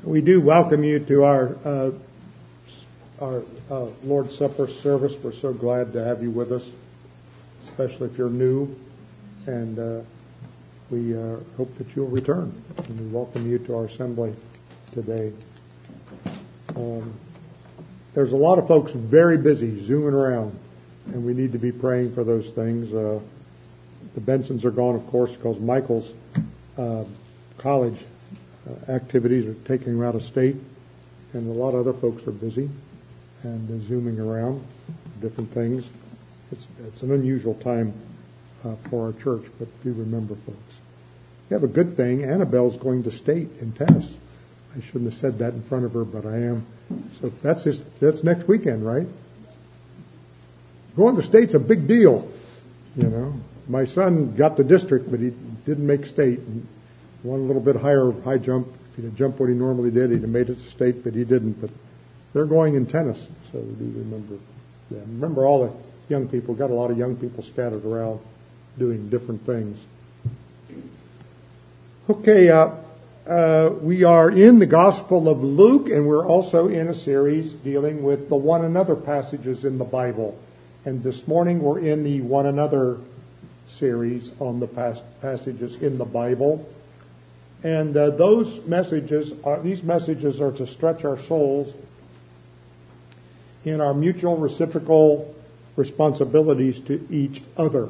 We do welcome you to our Lord's Supper service. We're so glad to have you with us, especially if you're new, and we hope that you'll return. And we welcome you to our assembly today. There's a lot of folks very busy zooming around, and we need to be praying for those things. The Bensons are gone, of course, because Michael's college activities are taking him out of state, and a lot of other folks are busy and zooming around different things. It's an unusual time for our church, but do remember, folks. We have a good thing. Annabelle's going to state in tennis. I shouldn't have said that in front of her, but I am. So that's next weekend, right? Going to state's a big deal, you know. My son got the district, but he didn't make state. One a little bit high jump. If he'd have jumped what he normally did, he'd have made it to state, but he didn't. But they're going in tennis, so we do remember. Yeah, remember all the young people. Got a lot of young people scattered around doing different things. Okay, we are in the Gospel of Luke, and we're also in a series dealing with the one another passages in the Bible. And this morning we're in the one another series on the passages in the Bible. And these messages are to stretch our souls in our mutual reciprocal responsibilities to each other.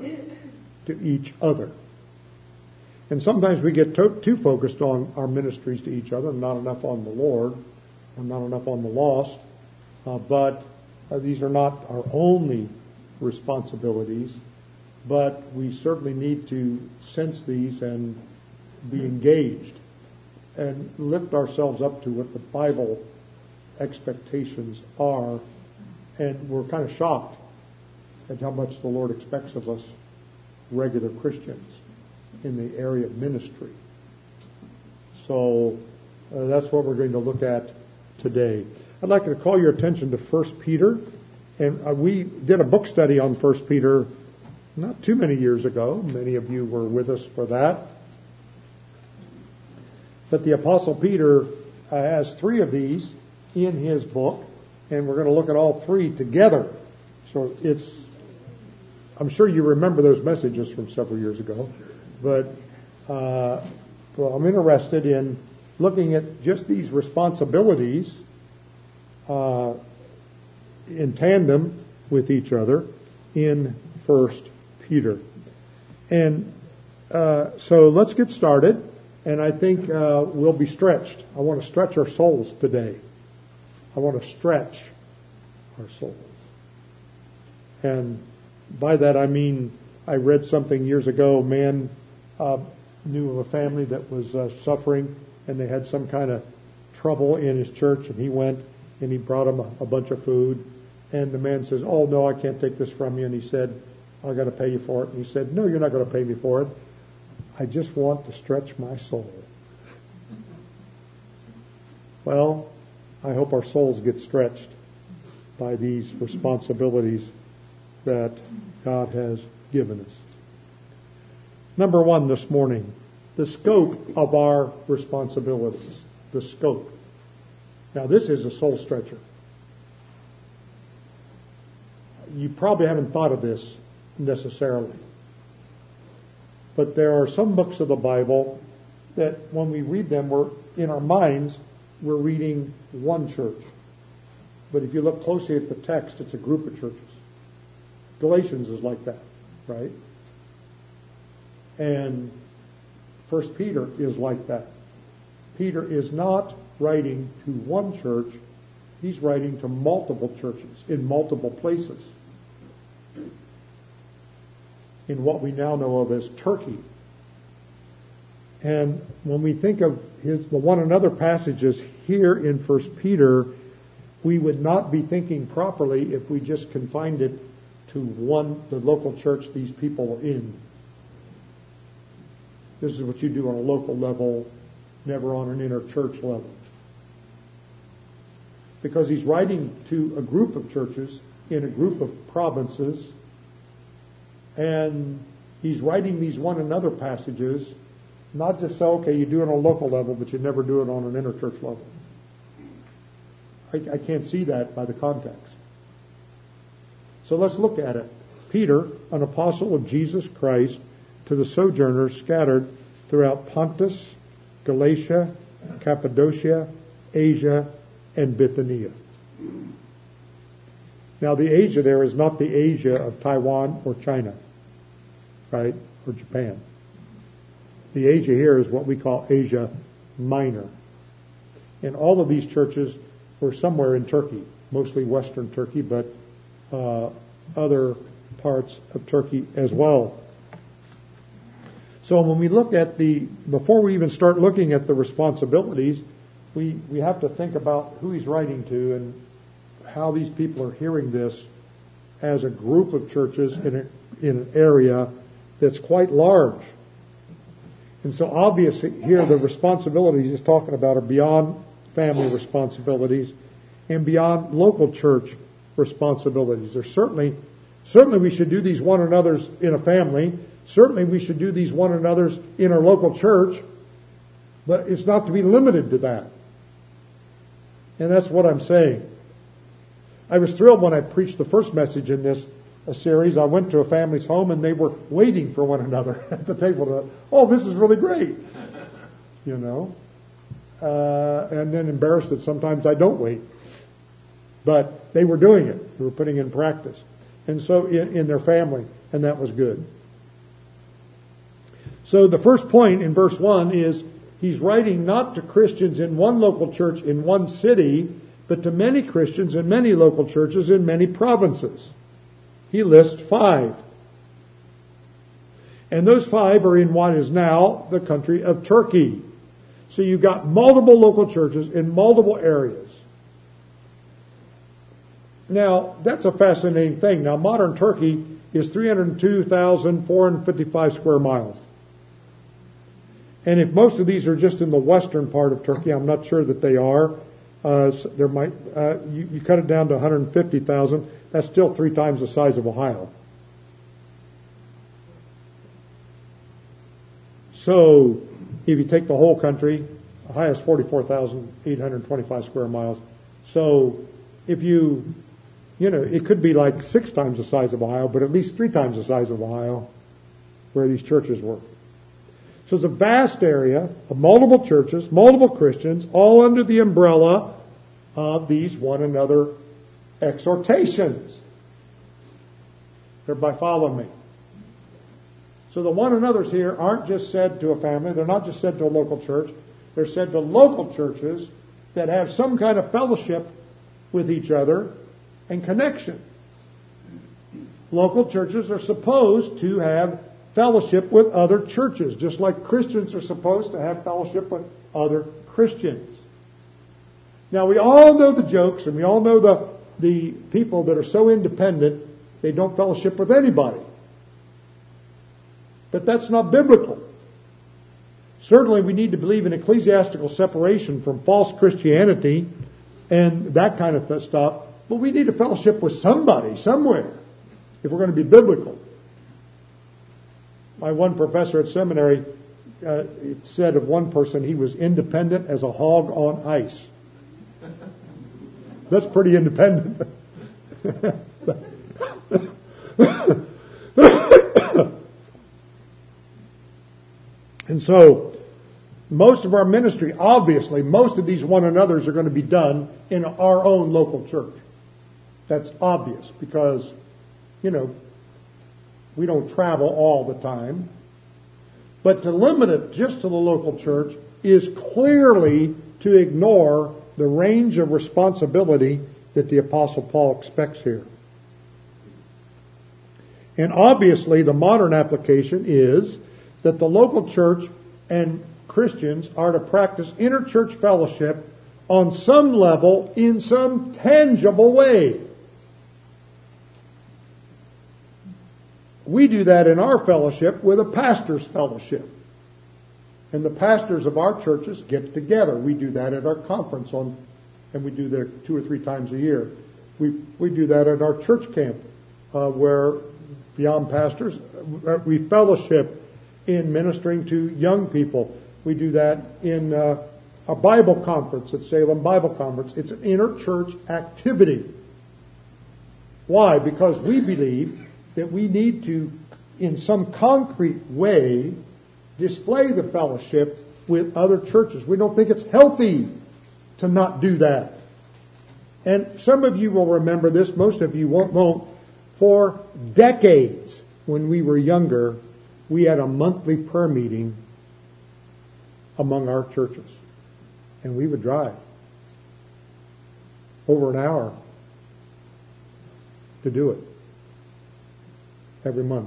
And sometimes we get too focused on our ministries to each other, not enough on the Lord, or not enough on the lost. But these are not our only responsibilities, but we certainly need to sense these and be engaged and lift ourselves up to what the Bible expectations are. And we're kind of shocked at how much the Lord expects of us regular Christians in the area of ministry. So that's what we're going to look at today. I'd like to call your attention to 1 Peter. And we did a book study on 1 Peter not too many years ago. Many of you were with us for that. But the Apostle Peter has 3 of these in his book, and we're going to look at all 3 together. So I'm sure you remember those messages from several years ago. But I'm interested in looking at just these responsibilities in tandem with each other in 1 Peter. And so let's get started. And I think we'll be stretched. I want to stretch our souls today. I want to stretch our souls. And by that I mean, I read something years ago. A man knew of a family that was suffering, and they had some kind of trouble in his church, and he went and he brought him a bunch of food. And the man says, "Oh, no, I can't take this from you." And he said, "I got to pay you for it." And he said, "No, you're not going to pay me for it. I just want to stretch my soul." Well, I hope our souls get stretched by these responsibilities that God has given us. Number 1 this morning, the scope of our responsibilities. The scope. Now, this is a soul stretcher. You probably haven't thought of this necessarily. But there are some books of the Bible that when we read them, in our minds, we're reading one church. But if you look closely at the text, it's a group of churches. Galatians is like that, right? And 1 Peter is like that. Peter is not writing to one church. He's writing to multiple churches in multiple places, in what we now know of as Turkey. And when we think of the one another passages here in 1 Peter, we would not be thinking properly if we just confined it to the local church these people were in. This is what you do on a local level, never on an inter-church level. Because he's writing to a group of churches in a group of provinces, and he's writing these one another passages, not just so, okay, you do it on a local level, but you never do it on an inter-church level. I can't see that by the context. So let's look at it. Peter, an apostle of Jesus Christ, to the sojourners scattered throughout Pontus, Galatia, Cappadocia, Asia, and Bithynia. Now the Asia there is not the Asia of Taiwan or China, right, or Japan. The Asia here is what we call Asia Minor. And all of these churches were somewhere in Turkey, mostly Western Turkey, but other parts of Turkey as well. So when we look at before we even start looking at the responsibilities, we have to think about who he's writing to and how these people are hearing this as a group of churches in an area that's quite large. And so obviously here the responsibilities he's talking about are beyond family responsibilities and beyond local church responsibilities. There's certainly we should do these one another's in a family. Certainly we should do these one another's in our local church, but it's not to be limited to that. And that's what I'm saying. I was thrilled when I preached the first message in this series. I went to a family's home and they were waiting for one another at the table. Oh, this is really great. You know. And then embarrassed that sometimes I don't wait. But they were doing it. They were putting in practice. And so in their family, and that was good. So the first point in verse 1 is he's writing not to Christians in one local church in one city, but to many Christians in many local churches in many provinces. He lists 5. And those 5 are in what is now the country of Turkey. So you've got multiple local churches in multiple areas. Now, that's a fascinating thing. Now, modern Turkey is 302,455 square miles. And if most of these are just in the western part of Turkey, I'm not sure that they are. There might you cut it down to 150,000. That's still 3 times the size of Ohio. So, if you take the whole country, Ohio is 44,825 square miles. So, if you know, it could be like 6 times the size of Ohio, but at least 3 times the size of Ohio where these churches were. So it's a vast area of multiple churches, multiple Christians, all under the umbrella of these one another exhortations. Everybody follow me. So the one another's here aren't just said to a family. They're not just said to a local church. They're said to local churches that have some kind of fellowship with each other and connection. Local churches are supposed to have fellowship with other churches, just like Christians are supposed to have fellowship with other Christians. Now, we all know the jokes, and we all know the people that are so independent, they don't fellowship with anybody. But that's not biblical. Certainly, we need to believe in ecclesiastical separation from false Christianity and that kind of stuff, but we need to fellowship with somebody, somewhere, if we're going to be biblical. My one professor at seminary said of one person, he was independent as a hog on ice. That's pretty independent. And so, most of our ministry, obviously, most of these one another's are going to be done in our own local church. That's obvious because, you know, we don't travel all the time. But to limit it just to the local church is clearly to ignore the range of responsibility that the Apostle Paul expects here. And obviously the modern application is that the local church and Christians are to practice interchurch fellowship on some level in some tangible way. We do that in our fellowship with a pastor's fellowship. And the pastors of our churches get together. We do that at our conference and we do that 2 or 3 times a year. We do that at our church camp, where beyond pastors, we fellowship in ministering to young people. We do that in a Bible conference at Salem Bible Conference. It's an inter-church activity. Why? Because we believe that we need to, in some concrete way, display the fellowship with other churches. We don't think it's healthy to not do that. And some of you will remember this, most of you won't. For decades, when we were younger, we had a monthly prayer meeting among our churches. And we would drive over an hour to do it every month.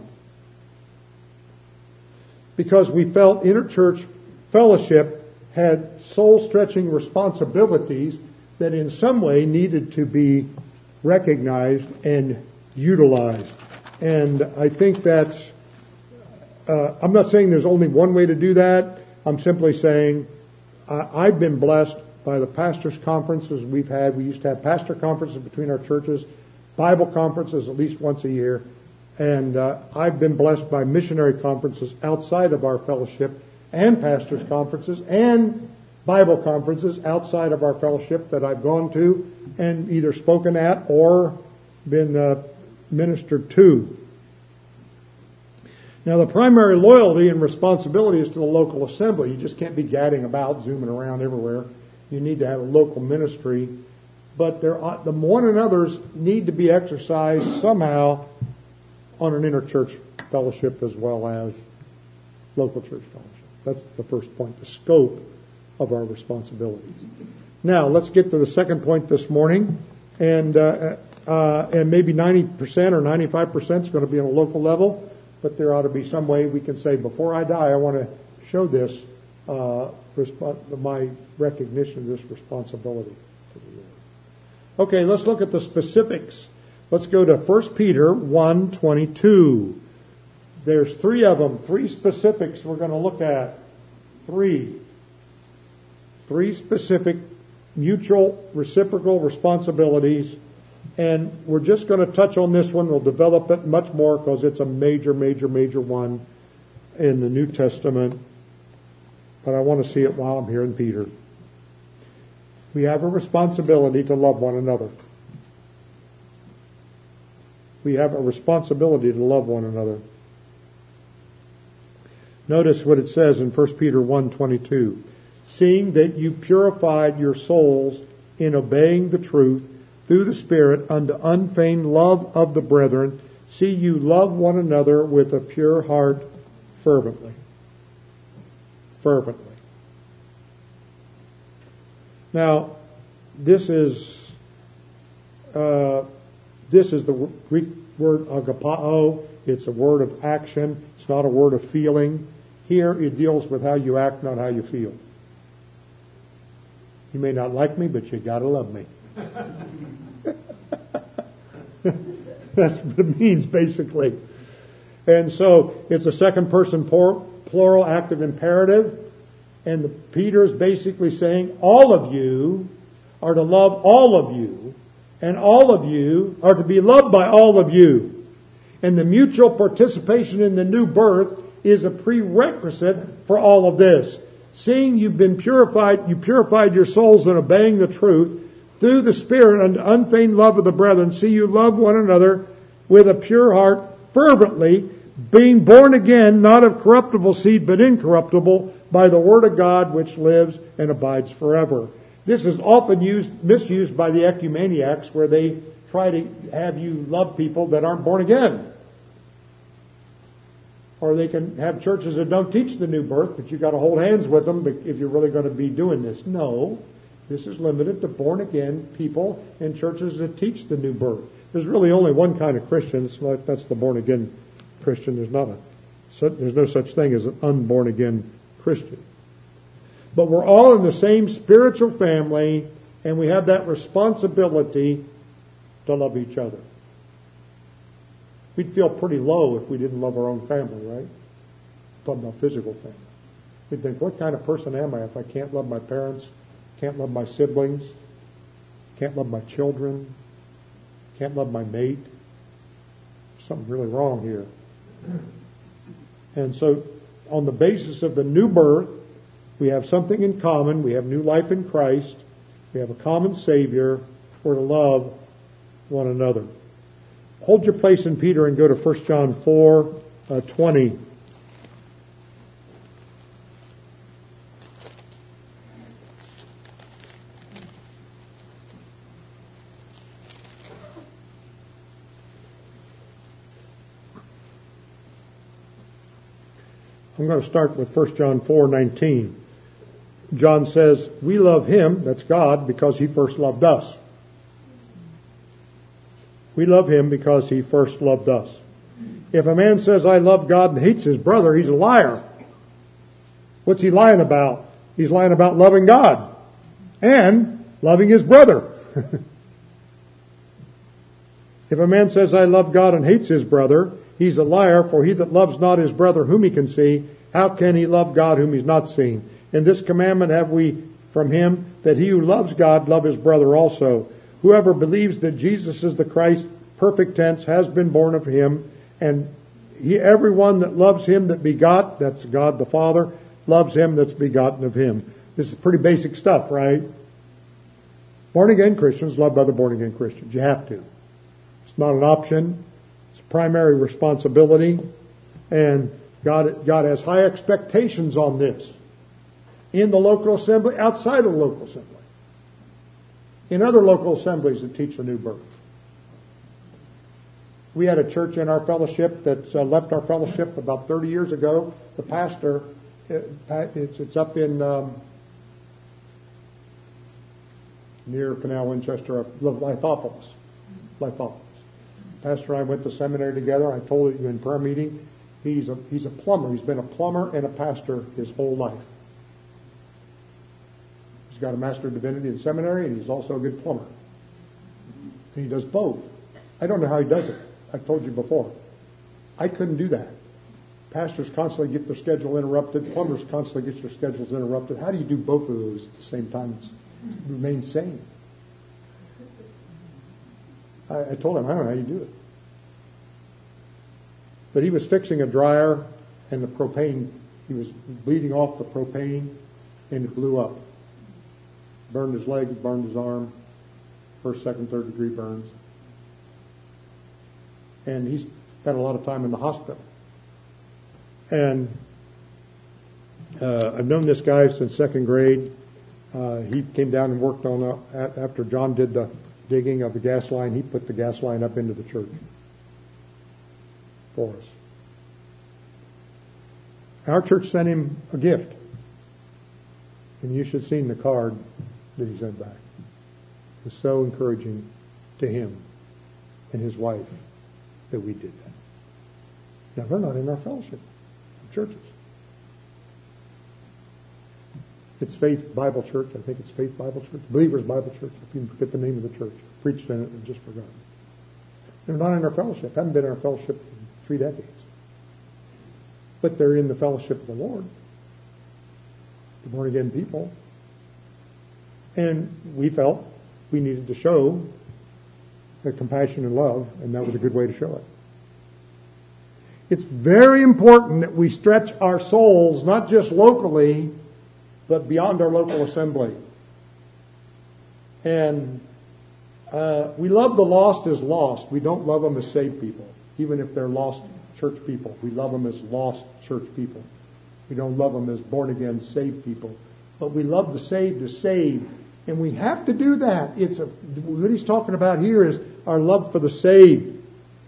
Because we felt interchurch fellowship had soul-stretching responsibilities that in some way needed to be recognized and utilized. And I think that's, I'm not saying there's only one way to do that. I'm simply saying I've been blessed by the pastors' conferences we've had. We used to have pastor conferences between our churches, Bible conferences at least once a year. And I've been blessed by missionary conferences outside of our fellowship and pastors' conferences and Bible conferences outside of our fellowship that I've gone to and either spoken at or been ministered to. Now, the primary loyalty and responsibility is to the local assembly. You just can't be gadding about, zooming around everywhere. You need to have a local ministry. But the one another's need to be exercised somehow on an interchurch fellowship as well as local church fellowship. That's the first point, the scope of our responsibilities. Now, let's get to the second point this morning. And maybe 90% or 95% is going to be on a local level, but there ought to be some way we can say, before I die, I want to show this, my recognition of this responsibility to the Lord. Okay, let's look at the specifics. Let's go to 1 Peter 1:22. There's three of them, three specifics we're going to look at. Three specific mutual reciprocal responsibilities. And we're just going to touch on this one. We'll develop it much more because it's a major one in the New Testament. But I want to see it while I'm here in Peter. We have a responsibility to love one another. We have a responsibility to love one another. Notice what it says in 1 Peter 1:22. Seeing that you purified your souls in obeying the truth through the Spirit unto unfeigned love of the brethren, see you love one another with a pure heart fervently. Fervently. Now, this is the Greek word agapao. It's a word of action. It's not a word of feeling. Here it deals with how you act, not how you feel. You may not like me, but you got to love me. That's what it means, basically. And so it's a second person plural active imperative. And Peter is basically saying all of you are to love all of you. And all of you are to be loved by all of you. And the mutual participation in the new birth is a prerequisite for all of this. Seeing you've been purified, you purified your souls in obeying the truth through the Spirit unto unfeigned love of the brethren. See you love one another with a pure heart fervently, being born again, not of corruptible seed, but incorruptible, by the word of God which lives and abides forever. This is often misused by the ecumeniacs, where they try to have you love people that aren't born again. Or they can have churches that don't teach the new birth, but you've got to hold hands with them if you're really going to be doing this. No, this is limited to born again people and churches that teach the new birth. There's really only one kind of Christian. That's the born again Christian. There's no such thing as an unborn again Christian. But we're all in the same spiritual family, and we have that responsibility to love each other. We'd feel pretty low if we didn't love our own family, right? I'm talking about physical family. We'd think, what kind of person am I if I can't love my parents, can't love my siblings, can't love my children, can't love my mate? There's something really wrong here. And so, on the basis of the new birth We have something in common. We have new life in Christ. We have a common Savior. We're to love one another. Hold your place in Peter and go to 1 John 4:20. I'm going to start with 1 John 4:19. John says, we love him, that's God, because he first loved us. We love him because he first loved us. If a man says, I love God and hates his brother, he's a liar. What's he lying about? He's lying about loving God and loving his brother. If a man says, I love God and hates his brother, he's a liar, for he that loves not his brother whom he can see, how can he love God whom he's not seen? And this commandment have we from him, that he who loves God love his brother also. Whoever believes that Jesus is the Christ, perfect tense, has been born of him, and everyone that loves him that begot, that's God the Father, loves him that's begotten of him. This is pretty basic stuff, right? Born again Christians love other born again Christians. You have to. It's not an option. It's a primary responsibility. And God has high expectations on this. In the local assembly, outside of the local assembly. In other local assemblies that teach the new birth. We had a church in our fellowship that left our fellowship about 30 years ago. The pastor, it's up in near Canal Winchester, Lithopolis. Pastor and I went to seminary together. I told you in prayer meeting, he's a plumber. He's been a plumber and a pastor his whole life. He's got a Master of Divinity in seminary, and he's also a good plumber. And he does both. I don't know how he does it. I've told you before. I couldn't do that. Pastors constantly get their schedule interrupted. Plumbers constantly get their schedules interrupted. How do you do both of those at the same time and remain sane? I told him, I don't know how you do it. But he was fixing a dryer, and the propane, he was bleeding off the propane, and it blew up. Burned his leg, burned his arm, first, second, third degree burns. And he spent a lot of time in the hospital. And I've known this guy since second grade. He came down and worked on, after John did the digging of the gas line, he put the gas line up into the church for us. Our church sent him a gift. And you should have seen the card that he sent back. It was so encouraging to him and his wife that we did that. Now, they're not in our fellowship of churches. It's Faith Bible Church. I think it's Faith Bible Church. Believers Bible Church. If you forget the name of the church. Preached in it and just forgotten. They're not in our fellowship. Haven't been in our fellowship in 3 decades. But they're in the fellowship of the Lord. The born again people. And we felt we needed to show the compassion and love, and that was a good way to show it. It's very important that we stretch our souls, not just locally, but beyond our local assembly. And we love the lost as lost. We don't love them as saved people, even if they're lost church people. We love them as lost church people. We don't love them as born again saved people. But we love the saved as saved. And we have to do that. What he's talking about here is our love for the saved.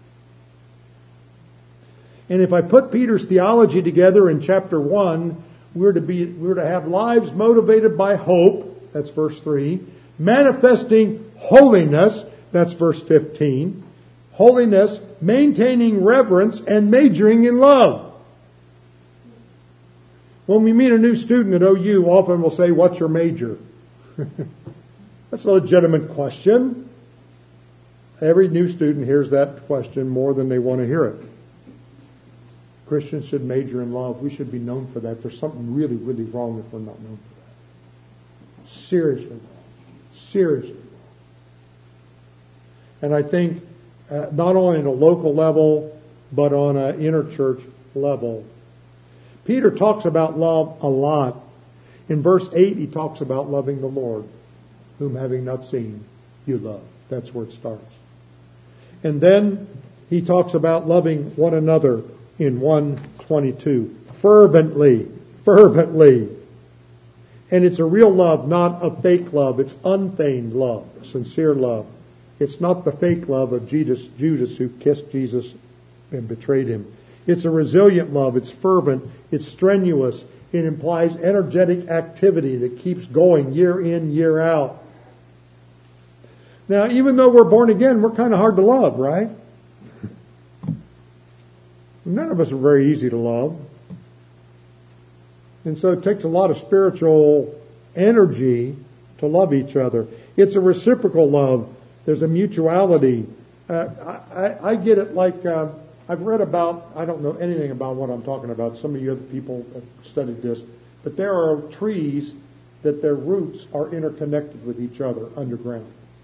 And if I put Peter's theology together in chapter 1, we're to have lives motivated by hope, that's verse 3, manifesting holiness, that's verse 15, holiness, maintaining reverence, and majoring in love. When we meet a new student at OU, often we'll say, what's your major? That's a legitimate question. Every new student hears that question more than they want to hear it. Christians should major in love. We should be known for that. There's something really, really wrong if we're not known for that. Seriously wrong. Seriously wrong. And I think not only on a local level, but on an interchurch level. Peter talks about love a lot. In verse 8, he talks about loving the Lord, whom having not seen, you love. That's where it starts. And then he talks about loving one another in 1:22. Fervently. And it's a real love, not a fake love. It's unfeigned love, sincere love. It's not the fake love of Judas who kissed Jesus and betrayed him. It's a resilient love. It's fervent. It's strenuous. It implies energetic activity that keeps going year in, year out. Now, even though we're born again, we're kind of hard to love, right? None of us are very easy to love. And so it takes a lot of spiritual energy to love each other. It's a reciprocal love. There's a mutuality. I get it like, I've read about, I don't know anything about what I'm talking about. Some of you other people have studied this. But there are trees that their roots are interconnected with each other underground.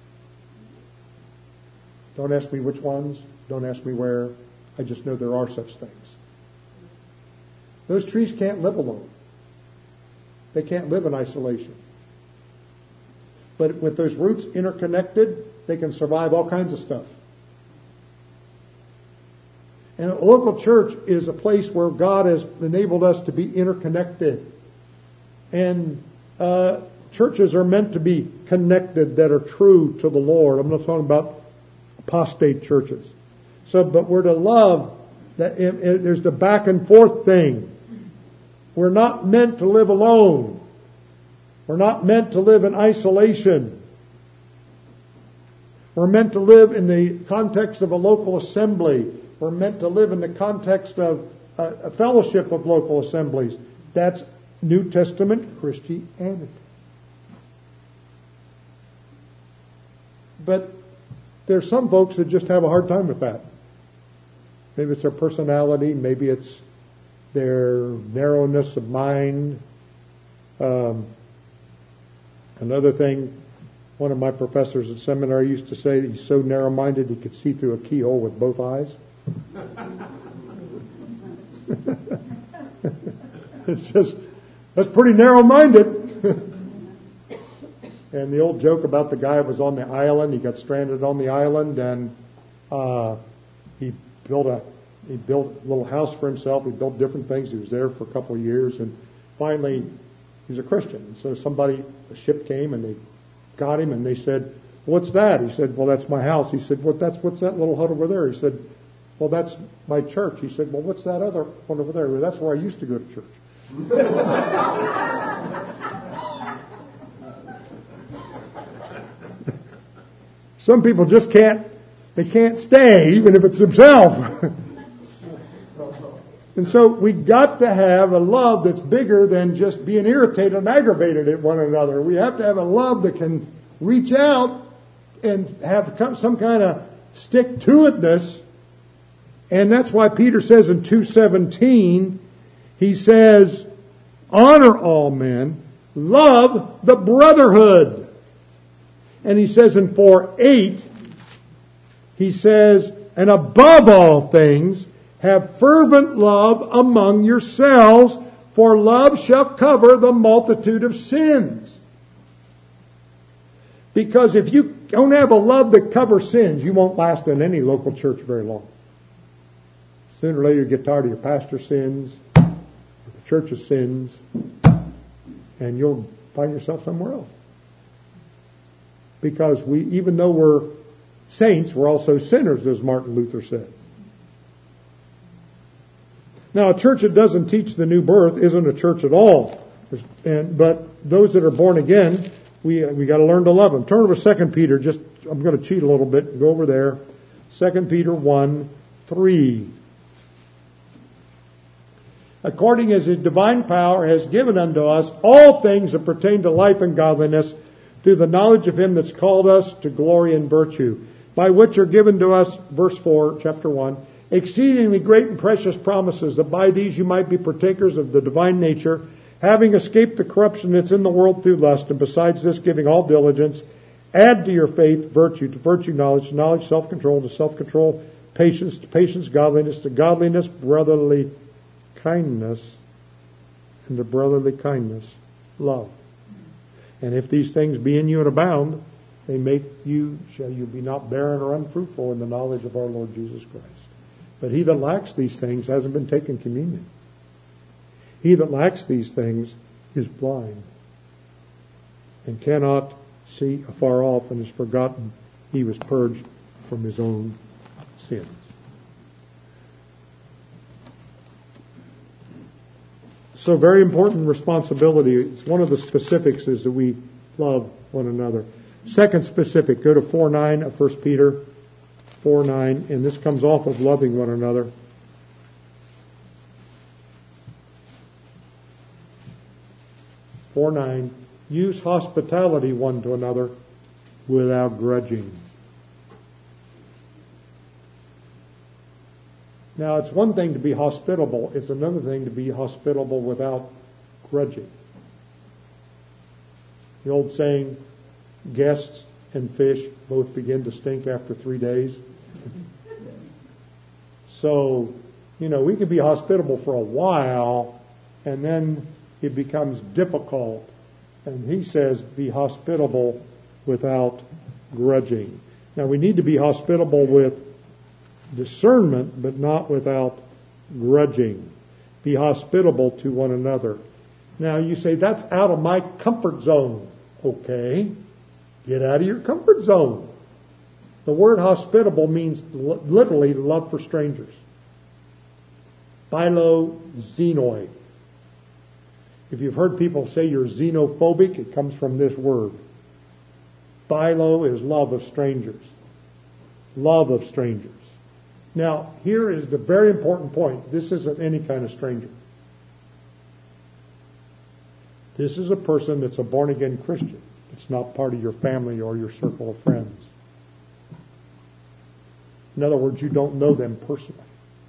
Don't ask me which ones. Don't ask me where. I just know there are such things. Those trees can't live alone. They can't live in isolation. But with those roots interconnected, they can survive all kinds of stuff. And a local church is a place where God has enabled us to be interconnected. And churches are meant to be connected that are true to the Lord. I'm not talking about apostate churches. But we're to love that. There's the back and forth thing. We're not meant to live alone. We're not meant to live in isolation. We're meant to live in the context of a local assembly. We're meant to live in the context of a fellowship of local assemblies. That's New Testament Christianity. But there's some folks that just have a hard time with that. Maybe it's their personality. Maybe it's their narrowness of mind. Another thing, one of my professors at seminary used to say that he's so narrow-minded he could see through a keyhole with both eyes. That's pretty narrow-minded. And the old joke about the guy who was on the island, he got stranded on the island, and he built a little house for himself. He built different things. He was there for a couple of years, and finally he was a Christian. And so a ship came, and they got him, and they said, "What's that?" He said, "Well, that's my house." He said, "What's that little hut over there?" He said, "Well, that's my church." He said, "Well, what's that other one over there?" "Well, that's where I used to go to church." Some people just can't stay, even if it's themselves. And so we got to have a love that's bigger than just being irritated and aggravated at one another. We have to have a love that can reach out and have some kind of stick-to-itness. And that's why Peter says in 2:17, he says, honor all men, love the brotherhood. And he says in 4:8, he says, and above all things, have fervent love among yourselves, for love shall cover the multitude of sins. Because if you don't have a love that covers sins, you won't last in any local church very long. Sooner or later you get tired of your pastor's sins, or the church's sins, and you'll find yourself somewhere else. Because even though we're saints, we're also sinners, as Martin Luther said. Now, a church that doesn't teach the new birth isn't a church at all. But those that are born again, we got to learn to love them. Turn over to 2 Peter. I'm going to cheat a little bit and go over there. 2 Peter 1:3. According as his divine power has given unto us all things that pertain to life and godliness, through the knowledge of him that's called us to glory and virtue, by which are given to us, verse 4, chapter 1, exceedingly great and precious promises, that by these you might be partakers of the divine nature, having escaped the corruption that's in the world through lust, and besides this giving all diligence, add to your faith virtue, to virtue knowledge, to knowledge self-control, to self-control patience, to patience godliness, to godliness brotherly kindness, and to brotherly kindness love. And if these things be in you and abound, they make you, shall you be not barren or unfruitful in the knowledge of our Lord Jesus Christ. But he that lacks these things hasn't been taken communion. He that lacks these things is blind and cannot see afar off, and has forgotten he was purged from his own sins. So very important responsibility. It's one of the specifics is that we love one another. Second specific, go to 4:9 of 1 Peter 4:9, and this comes off of loving one another. Use hospitality one to another without grudging. Now, it's one thing to be hospitable. It's another thing to be hospitable without grudging. The old saying, guests and fish both begin to stink after 3 days. So, we can be hospitable for a while, and then it becomes difficult. And he says, be hospitable without grudging. Now, we need to be hospitable with discernment, but not without grudging. Be hospitable to one another. Now, you say, that's out of my comfort zone. Okay. Get out of your comfort zone. The word hospitable means literally love for strangers. Philoxenoi. If you've heard people say you're xenophobic, it comes from this word. Philo is love of strangers. Love of strangers. Now, here is the very important point. This isn't any kind of stranger. This is a person that's a born-again Christian. It's not part of your family or your circle of friends. In other words, you don't know them personally.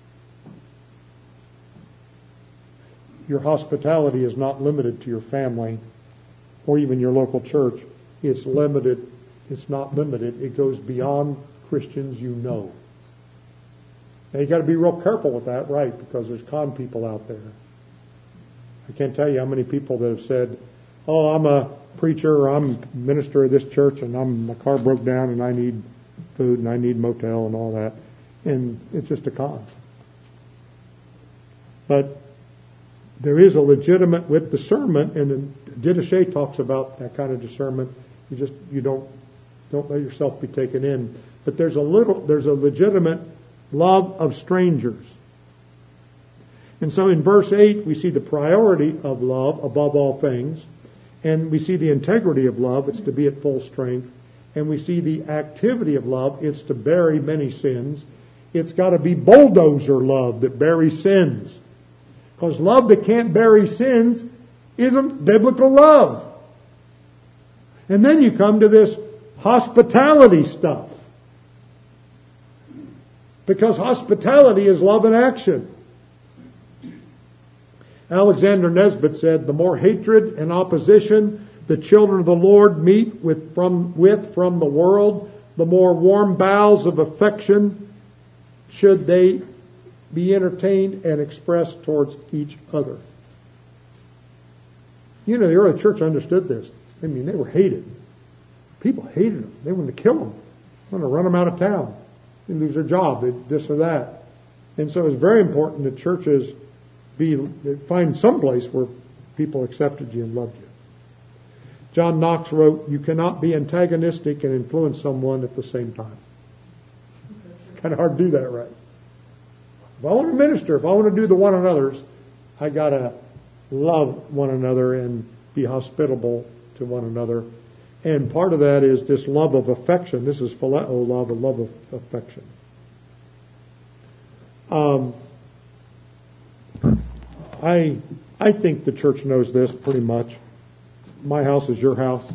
Your hospitality is not limited to your family or even your local church. It's limited. It's not limited. It goes beyond Christians you know. Now, you got to be real careful with that, right? Because there's con people out there. I can't tell you how many people that have said, "Oh, I'm a preacher, or I'm a minister of this church, and my car broke down, and I need food, and I need motel, and all that," and it's just a con. But there is a legitimate with discernment, and Didache talks about that kind of discernment. You don't let yourself be taken in. But there's a legitimate love of strangers. And so in verse 8, we see the priority of love above all things. And we see the integrity of love. It's to be at full strength. And we see the activity of love. It's to bury many sins. It's got to be bulldozer love that buries sins. Because love that can't bury sins isn't biblical love. And then you come to this hospitality stuff. Because hospitality is love in action. Alexander Nesbitt said, the more hatred and opposition the children of the Lord meet with from the world, the more warm bowels of affection should they be entertained and expressed towards each other. The early church understood this. They were hated. People hated them. They wanted to kill them. They wanted to run them out of town. They lose their job, this or that. And so it's very important that churches find some place where people accepted you and loved you. John Knox wrote, you cannot be antagonistic and influence someone at the same time. Kind of hard to do that, right? If I want to minister, if I want to do the one another's, I got to love one another and be hospitable to one another. And part of that is this love of affection. This is phileo love, a love of affection. I think the church knows this pretty much. My house is your house.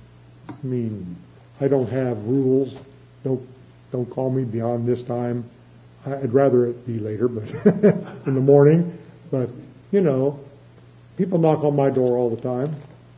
I don't have rules. Don't call me beyond this time. I'd rather it be later, but in the morning. But, people knock on my door all the time.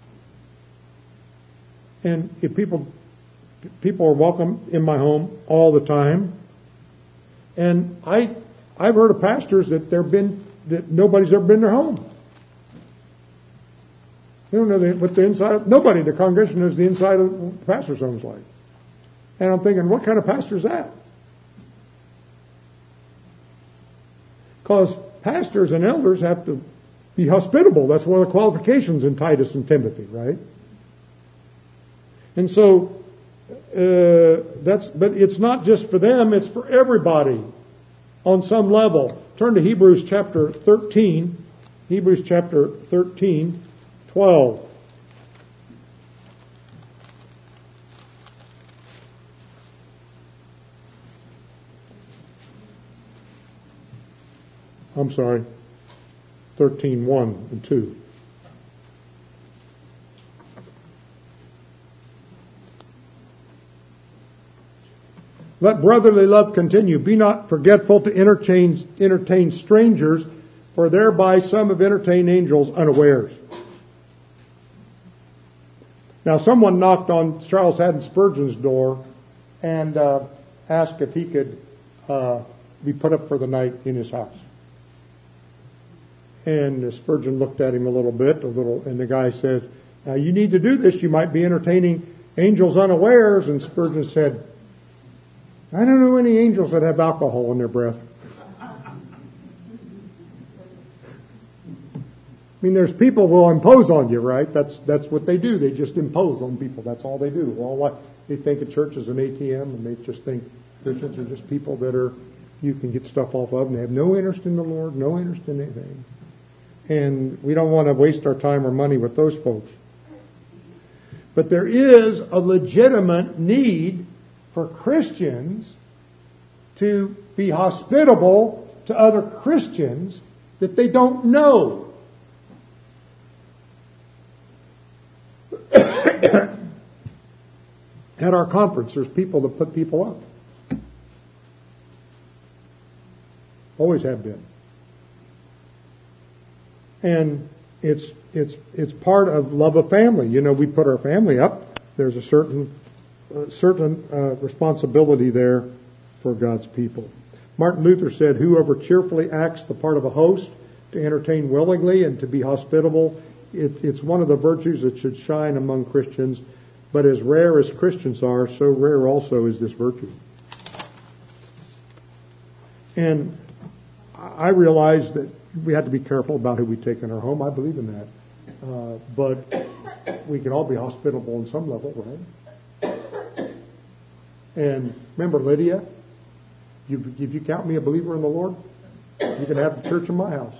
And if people are welcome in my home all the time. And I've heard of pastors that nobody's ever been in their home. They don't know what the inside, nobody in the congregation knows the inside of the pastor's home's like. And I'm thinking, what kind of pastor is that? Because pastors and elders have to be hospitable. That's one of the qualifications in Titus and Timothy, right? And so, but it's not just for them, it's for everybody on some level. Turn to Hebrews chapter 13. Hebrews chapter 13, 12. I'm sorry, 13, 1 and 2. Let brotherly love continue. Be not forgetful to entertain strangers, for thereby some have entertained angels unawares. Now, someone knocked on Charles Haddon Spurgeon's door and asked if he could be put up for the night in his house. And Spurgeon looked at him a little bit, and the guy says, "Now you need to do this. You might be entertaining angels unawares." And Spurgeon said, "I don't know any angels that have alcohol in their breath." I mean, there's people who will impose on you, right? That's what they do. They just impose on people. That's all they do. They think a church is an ATM, and they just think Christians are just people that you can get stuff off of, and they have no interest in the Lord, no interest in anything. And we don't want to waste our time or money with those folks. But there is a legitimate need for Christians to be hospitable to other Christians that they don't know. At our conference, there's people that put people up. Always have been. And it's part of love of family. You know, we put our family up. There's a certain responsibility there for God's people. Martin Luther said, "Whoever cheerfully acts the part of a host, to entertain willingly and to be hospitable, it's one of the virtues that should shine among Christians. But as rare as Christians are, so rare also is this virtue." And I realize that we have to be careful about who we take in our home. I believe in that. But we can all be hospitable on some level, right? And remember Lydia, if you count me a believer in the Lord, you can have the church in my house.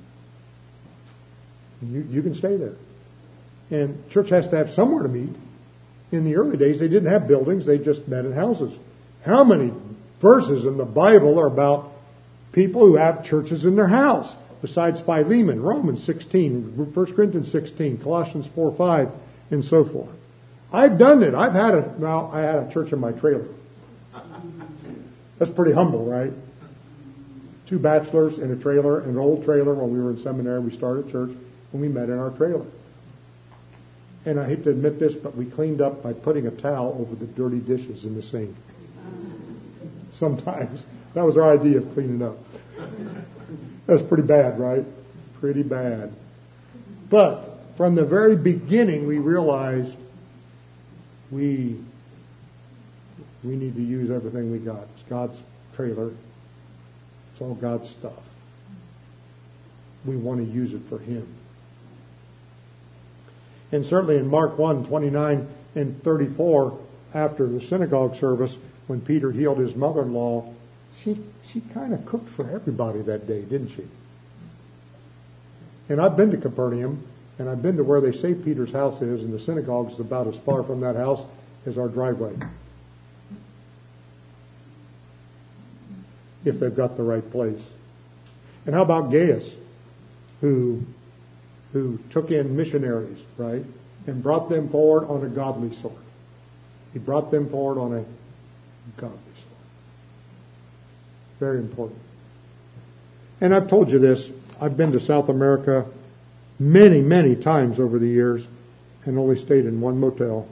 You can stay there. And church has to have somewhere to meet. In the early days, they didn't have buildings. They just met in houses. How many verses in the Bible are about people who have churches in their house? Besides Philemon, Romans 16, 1 Corinthians 16, Colossians 4, 5, and so forth. I've done it. I had a church in my trailer. That's pretty humble, right? 2 bachelors in a trailer, an old trailer. When we were in seminary, we started a church, and we met in our trailer. And I hate to admit this, but we cleaned up by putting a towel over the dirty dishes in the sink. Sometimes. That was our idea of cleaning up. That's pretty bad, right? Pretty bad. But from the very beginning, we realized we need to use everything we got. It's God's trailer. It's all God's stuff. We want to use it for Him. And certainly in Mark 1, 29 and 34, after the synagogue service, when Peter healed his mother-in-law, she kind of cooked for everybody that day, didn't she? And I've been to Capernaum, and I've been to where they say Peter's house is, and the synagogue is about as far from that house as our driveway. If they've got the right place. And how about Gaius, who took in missionaries, right, and brought them forward on a godly sort. He brought them forward on a godly sort. Very important. And I've told you this. I've been to South America many, many times over the years and only stayed in one motel.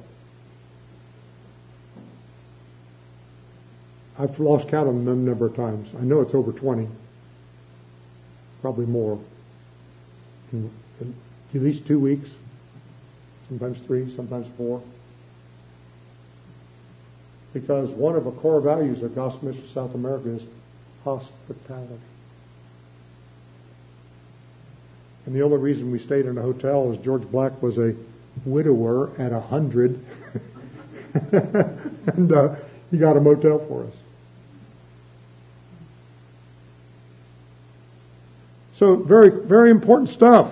I've lost count on the number of times. I know it's over 20. Probably more. In at least 2 weeks, sometimes 3, sometimes 4. Because one of the core values of Gospel Mission South America is hospitality. And the only reason we stayed in a hotel is George Black was a widower at 100. And he got a motel for us. So very, very important stuff.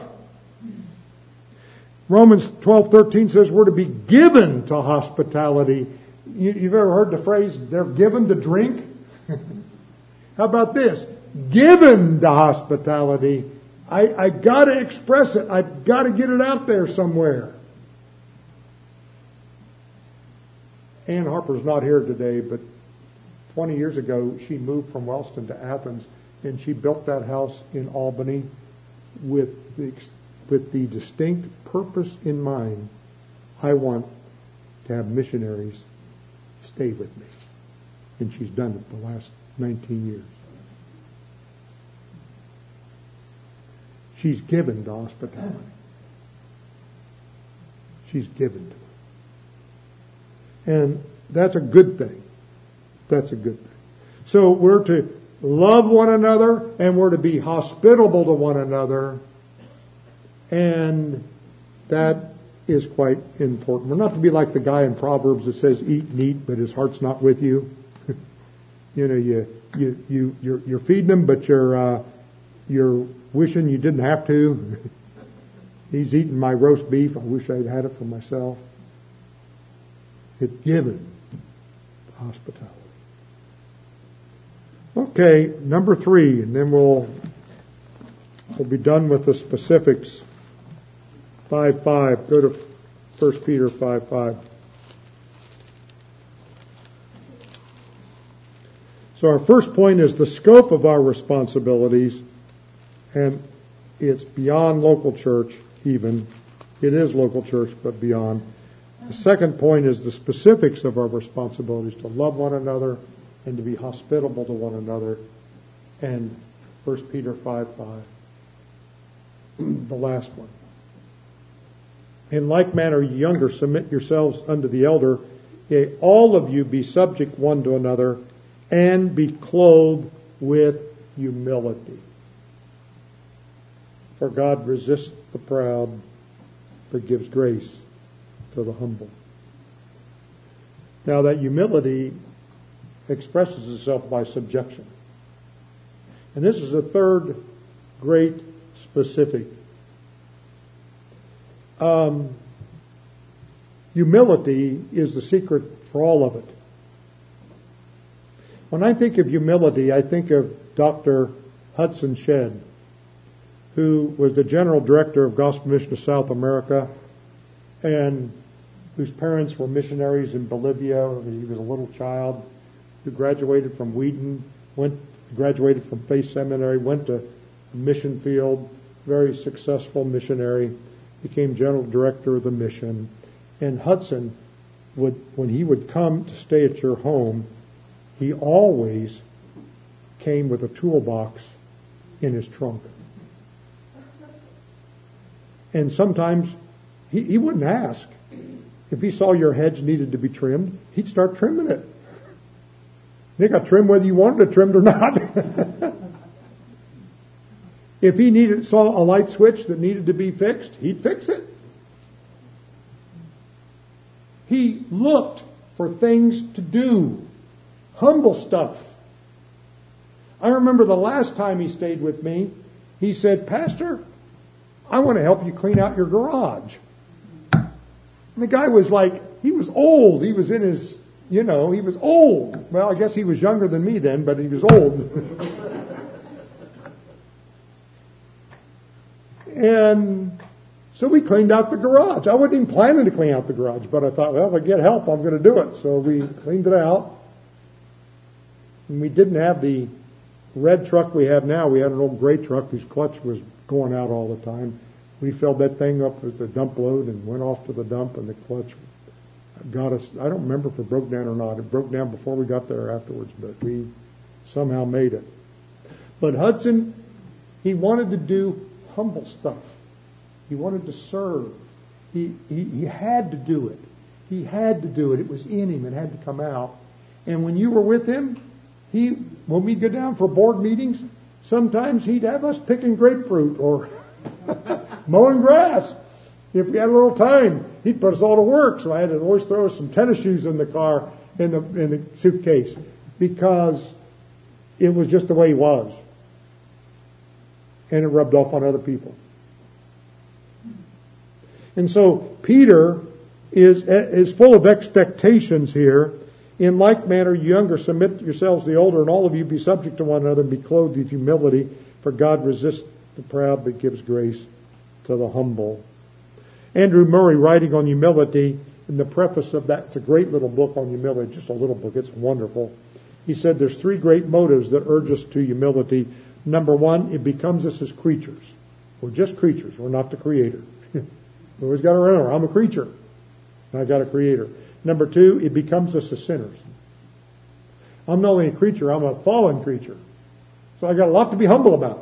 Romans 12:13 says we're to be given to hospitality. You've ever heard the phrase, they're given to drink? How about this? Given to hospitality. I got to express it. I've got to get it out there somewhere. Ann Harper's not here today, but 20 years ago she moved from Wellston to Athens, and she built that house in Albany with the distinct purpose in mind. I want to have missionaries stay with me. And she's done it the last 19 years. She's given to hospitality. She's given to it. And that's a good thing. That's a good thing. So we're to love one another, and we're to be hospitable to one another. And that is quite important. We're not to be like the guy in Proverbs that says, eat and eat, but his heart's not with you. You know, you're feeding him, but you're wishing you didn't have to. He's eating my roast beef. I wish I'd had it for myself. It's given hospitality. Okay, number 3, and then we'll be done with the specifics. 5:5. Go to 1 Peter 5:5. So our first point is the scope of our responsibilities, and it's beyond local church even. It is local church, but beyond. The second point is the specifics of our responsibilities, to love one another and to be hospitable to one another. And 1 Peter 5:5, the last one. In like manner, ye younger, submit yourselves unto the elder. Yea, all of you be subject one to another, and be clothed with humility. For God resists the proud, but gives grace to the humble. Now that humility expresses itself by subjection. And this is the third great specific. Humility is the secret for all of it. When I think of humility, I think of Dr. Hudson Shedd, who was the general director of Gospel Mission of South America, and whose parents were missionaries in Bolivia. He was a little child who graduated from Wheaton, graduated from Faith Seminary, went to a mission field, very successful missionary, became general director of the mission. And Hudson when he would come to stay at your home, he always came with a toolbox in his trunk. And sometimes he wouldn't ask. If he saw your hedge needed to be trimmed, he'd start trimming it. It got trimmed whether you wanted it trimmed or not. If he saw a light switch that needed to be fixed, he'd fix it. He looked for things to do. Humble stuff. I remember the last time he stayed with me, he said, "Pastor, I want to help you clean out your garage." And the guy was like, he was old. He was in his, he was old. Well, I guess he was younger than me then, but he was old. And so we cleaned out the garage. I wasn't even planning to clean out the garage, but I thought, well, if I get help, I'm going to do it. So we cleaned it out. And we didn't have the red truck we have now. We had an old gray truck whose clutch was going out all the time. We filled that thing up with the dump load and went off to the dump, and the clutch got us. I don't remember if it broke down or not. It broke down before we got there afterwards, but we somehow made it. But Hudson, he wanted to do humble stuff. He wanted to serve. He had to do it. He had to do it. It was in him. It had to come out. And when you were with him, when we'd go down for board meetings, sometimes he'd have us picking grapefruit or mowing grass. If we had a little time, he'd put us all to work. So I had to always throw some tennis shoes in the car, in the suitcase, because it was just the way he was. And it rubbed off on other people. And so Peter is full of expectations here. In like manner, you younger, submit yourselves to the older, and all of you be subject to one another and be clothed with humility. For God resists the proud, but gives grace to the humble. Andrew Murray, writing on humility, in the preface of that, it's a great little book on humility, just a little book, it's wonderful. He said there's three great motives that urge us to humility. Number one, it becomes us as creatures. We're just creatures. We're not the creator. We always got to remember, I'm a creature. And I got a creator. Number two, it becomes us as sinners. I'm not only a creature, I'm a fallen creature. So I got a lot to be humble about.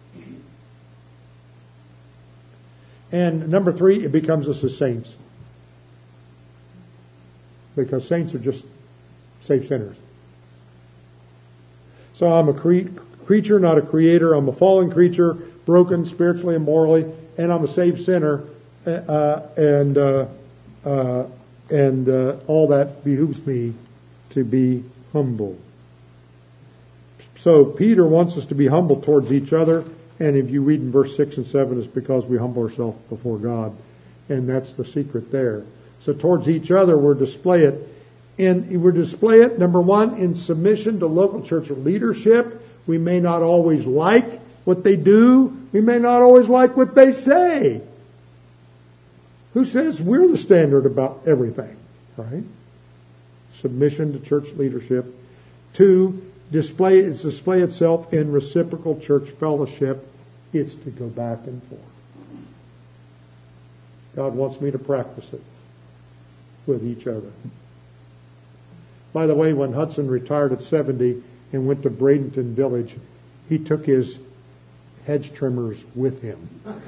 And number three, it becomes us as saints. Because saints are just saved sinners. So I'm a creature, not a creator. I'm a fallen creature, broken spiritually and morally, and I'm a saved sinner, and all that behooves me to be humble. So Peter wants us to be humble towards each other, and if you read in verse 6 and 7, it's because we humble ourselves before God, and that's the secret there. So towards each other, we're display it. And we display it, number one, in submission to local church leadership. We may not always like what they do. We may not always like what they say. Who says we're the standard about everything, right? Submission to church leadership. Two, display itself in reciprocal church fellowship. It's to go back and forth. God wants me to practice it with each other. By the way, when Hudson retired at 70 and went to Bradenton Village, he took his hedge trimmers with him.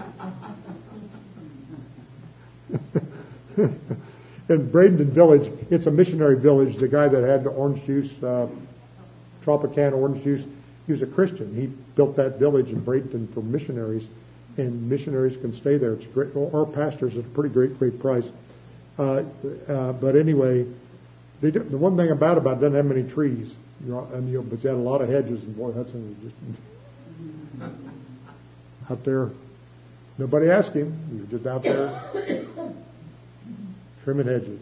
In Bradenton Village, it's a missionary village. The guy that had the orange juice, Tropicana orange juice, he was a Christian. He built that village in Bradenton for missionaries, and missionaries can stay there. It's great, or pastors at a pretty great price. But anyway, the one thing about it doesn't have many trees, but you had a lot of hedges, and boy, Hudson was just out there. Nobody asked him. He was just out there trimming hedges.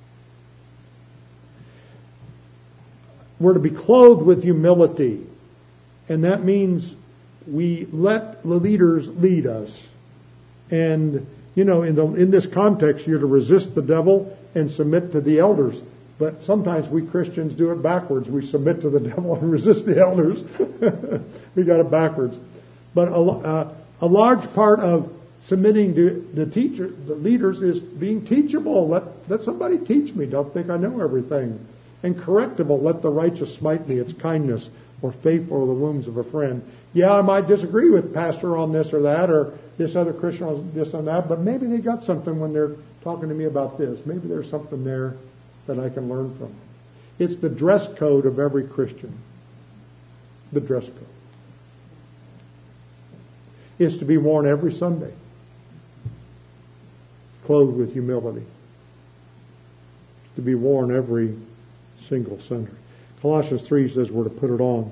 We're to be clothed with humility, and that means we let the leaders lead us. And in this context, you're to resist the devil and submit to the elders. But sometimes we Christians do it backwards. We submit to the devil and resist the elders. We got it backwards. But a large part of submitting to the leaders, is being teachable. Let somebody teach me. Don't think I know everything. And correctable. Let the righteous smite me. It's kindness. Or faithful are the wounds of a friend. Yeah, I might disagree with pastor on this or that, or this other Christian on this and that, but maybe they got something when they're talking to me about this. Maybe there's something there that I can learn from. It's the dress code of every Christian. The dress code. It's to be worn every Sunday. Clothed with humility. It's to be worn every single Sunday. Colossians 3 says we're to put it on.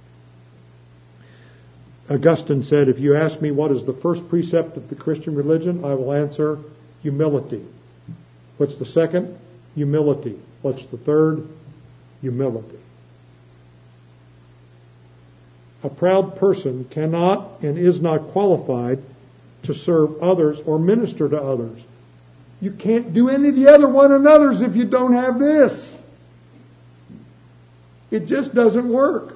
Augustine said, if you ask me what is the first precept of the Christian religion, I will answer humility. What's the second? Humility. What's the third? Humility. A proud person cannot and is not qualified to serve others or minister to others. You can't do any of the other one another's if you don't have this. It just doesn't work.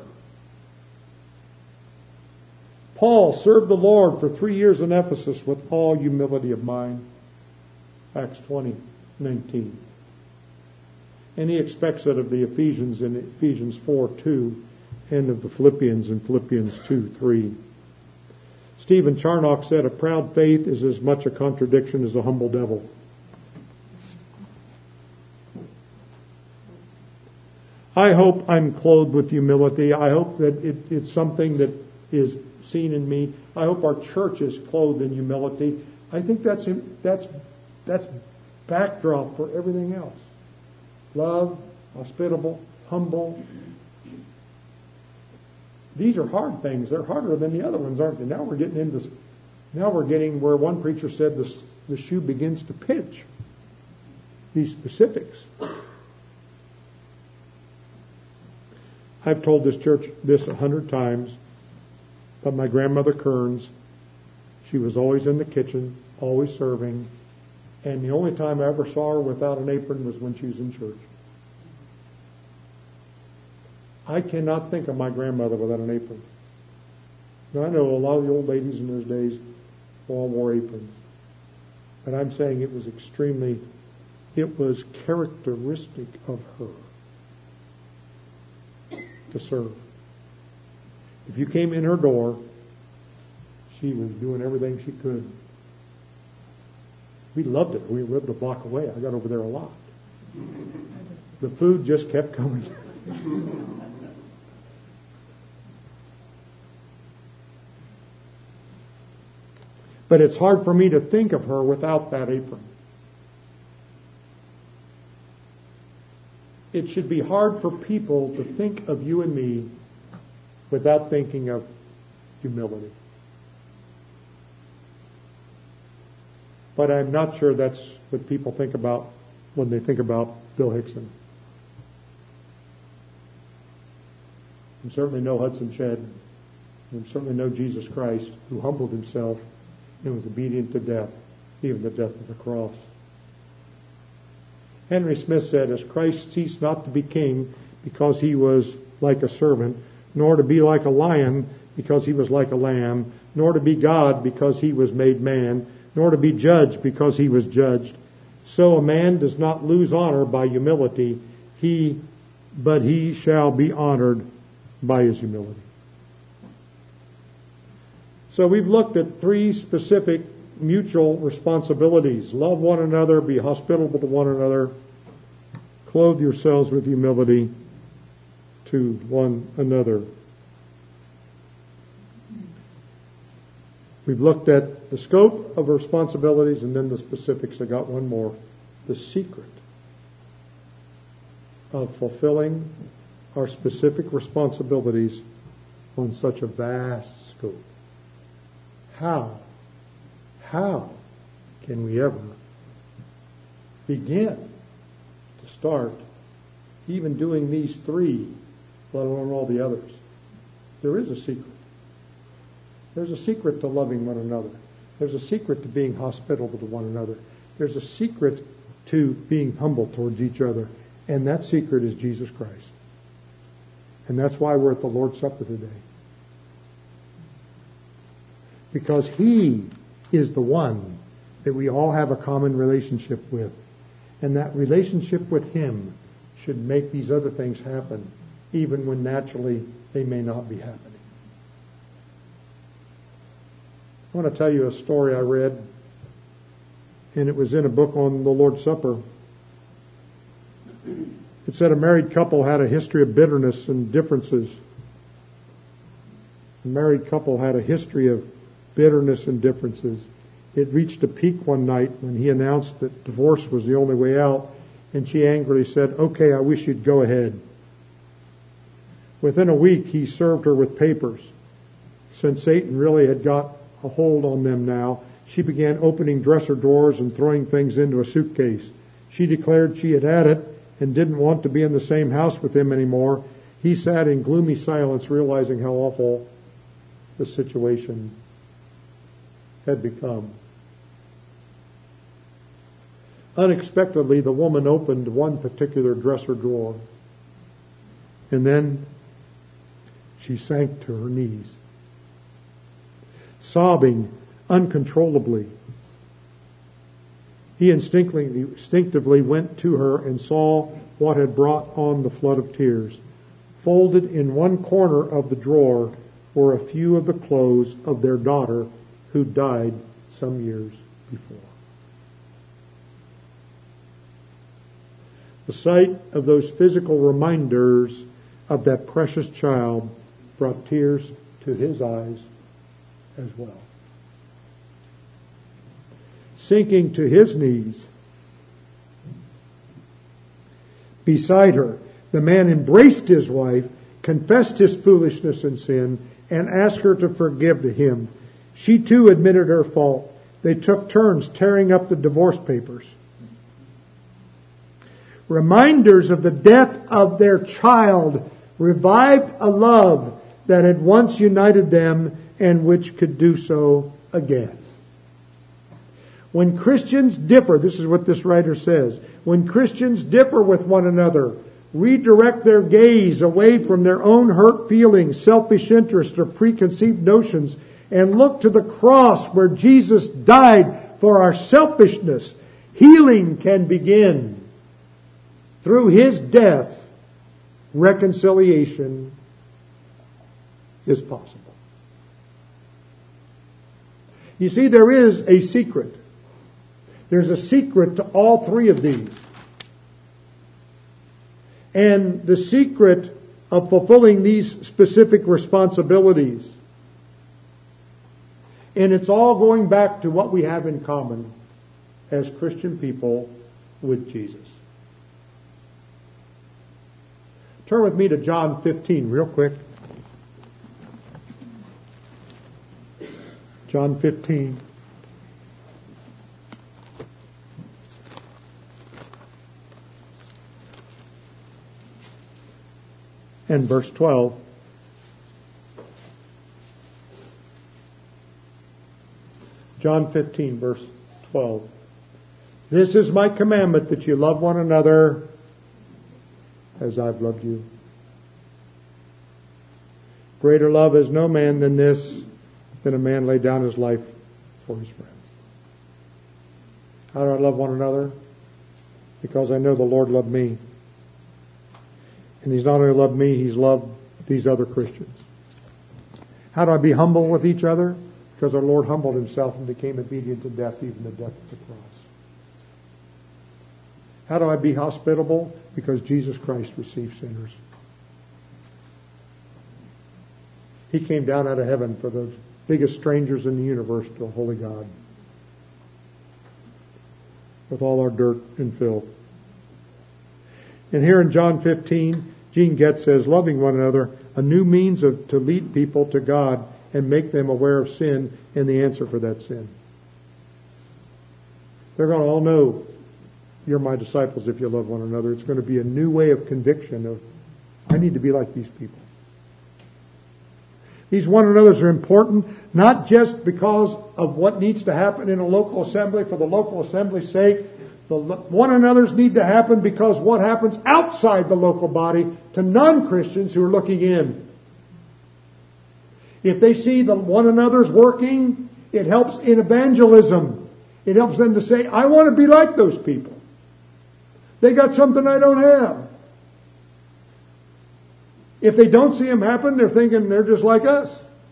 Paul served the Lord for 3 years in Ephesus with all humility of mind. Acts 20:19. And he expects it of the Ephesians in Ephesians 4:2, and of the Philippians in Philippians 2:3. Stephen Charnock said, a proud faith is as much a contradiction as a humble devil. I hope I'm clothed with humility. I hope that it's something that is seen in me. I hope our church is clothed in humility. I think that's backdrop for everything else. Love, hospitable, humble. These are hard things. They're harder than the other ones, aren't they? Now we're getting where one preacher said the shoe begins to pinch. These specifics. I've told this church this 100 times, but my grandmother Kearns, she was always in the kitchen, always serving, and the only time I ever saw her without an apron was when she was in church. I cannot think of my grandmother without an apron. Now, I know a lot of the old ladies in those days all wore aprons, but I'm saying it was characteristic of her to serve. If you came in her door, she was doing everything she could. We loved it. We lived a block away. I got over there a lot. The food just kept coming. But it's hard for me to think of her without that apron. It should be hard for people to think of you and me without thinking of humility. But I'm not sure that's what people think about when they think about Bill Hickson. And certainly know Hudson Shedd, and certainly know Jesus Christ, who humbled himself and was obedient to death, even the death of the cross. Henry Smith said, as Christ ceased not to be king because he was like a servant, nor to be like a lion because he was like a lamb, nor to be God because he was made man, nor to be judged because he was judged, so a man does not lose honor by humility, but he shall be honored by his humility. So we've looked at 3 specific mutual responsibilities. Love one another, be hospitable to one another, clothe yourselves with humility to one another. We've looked at the scope of responsibilities and then the specifics. I got one more. The secret of fulfilling our specific responsibilities on such a vast scope. How can we ever begin to start even doing these 3, let alone all the others? There is a secret. There's a secret to loving one another. There's a secret to being hospitable to one another. There's a secret to being humble towards each other. And that secret is Jesus Christ. And that's why we're at the Lord's Supper today. Because He is the one that we all have a common relationship with. And that relationship with Him should make these other things happen, even when naturally they may not be happening. I want to tell you a story I read, and it was in a book on the Lord's Supper. It said a married couple had a history of bitterness and differences. A married couple had a history of bitterness and differences. It reached a peak one night when he announced that divorce was the only way out, and she angrily said, "Okay, I wish you'd go ahead." Within a week, he served her with papers. Since Satan really had got a hold on them now, she began opening dresser drawers and throwing things into a suitcase. She declared she had it and didn't want to be in the same house with him anymore. He sat in gloomy silence, realizing how awful the situation had become. Unexpectedly, the woman opened one particular dresser drawer, and then she sank to her knees, sobbing uncontrollably. He instinctively went to her and saw what had brought on the flood of tears. Folded in one corner of the drawer for a few of the clothes of their daughter who died some years before. The sight of those physical reminders of that precious child brought tears to his eyes as well. Sinking to his knees beside her, the man embraced his wife, confessed his foolishness and sin, and asked her to forgive him. She too admitted her fault. They took turns tearing up the divorce papers. Reminders of the death of their child revived a love that had once united them and which could do so again. When Christians differ, this is what this writer says, when Christians differ with one another, redirect their gaze away from their own hurt feelings, selfish interests, or preconceived notions, and look to the cross where Jesus died for our selfishness, healing can begin. Through His death, reconciliation is possible. You see, there is a secret. There's a secret to all three of these. And the secret of fulfilling these specific responsibilities. And it's all going back to what we have in common as Christian people with Jesus. Turn with me to John 15 real quick. John 15. And verse 12. John 15, verse 12. This is my commandment, that you love one another as I've loved you. Greater love has no man than this, than a man lay down his life for his friends. How do I love one another? Because I know the Lord loved me. And He's not only loved me, He's loved these other Christians. How do I be humble with each other? Because our Lord humbled Himself and became obedient to death, even the death of the cross. How do I be hospitable? Because Jesus Christ received sinners. He came down out of heaven for the biggest strangers in the universe to a holy God. With all our dirt and filth. And here in John 15, Gene Getz says, loving one another, a new means to lead people to God and make them aware of sin and the answer for that sin. They're going to all know you're my disciples if you love one another. It's going to be a new way of conviction of, I need to be like these people. These one another's are important, not just because of what needs to happen in a local assembly for the local assembly's sake. The one another's need to happen because what happens outside the local body to non-Christians who are looking in. If they see the one another's working, it helps in evangelism. It helps them to say, I want to be like those people. They got something I don't have. If they don't see them happen, they're thinking they're just like us.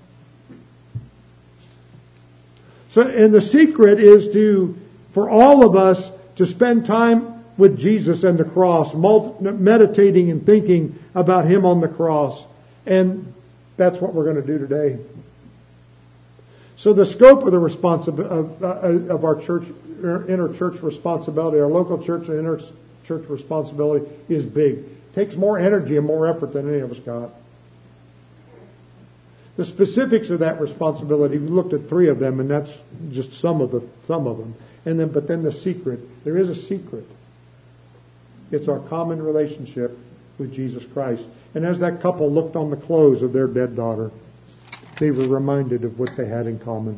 So, and the secret is for all of us to spend time with Jesus and the cross, meditating and thinking about Him on the cross. And that's what we're going to do today. So the scope of the of our church, inner church responsibility, our local church and inner church responsibility is big. It takes more energy and more effort than any of us got. The specifics of that responsibility, we looked at 3 of them, and that's just some of them. But then the secret, there is a secret. It's our common relationship with Jesus Christ. And as that couple looked on the clothes of their dead daughter, they were reminded of what they had in common.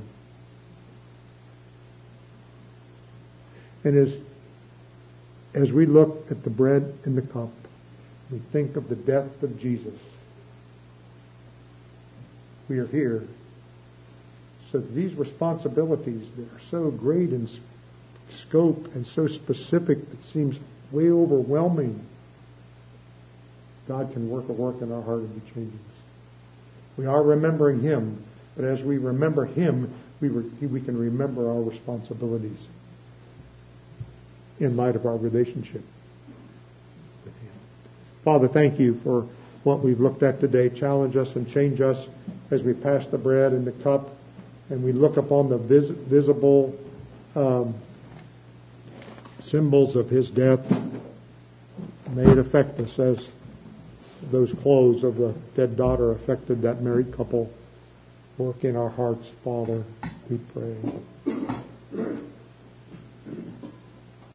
And as we look at the bread and the cup, we think of the death of Jesus. We are here so that these responsibilities that are so great in scope and so specific that seems way overwhelming, God can work a work in our heart and be changing us. We are remembering Him, but as we remember Him, we can remember our responsibilities in light of our relationship with Him. Father, thank you for what we've looked at today. Challenge us and change us as we pass the bread and the cup and we look upon the visible symbols of His death. May it affect us as those clothes of the dead daughter affected that married couple. Work in our hearts, Father, we pray.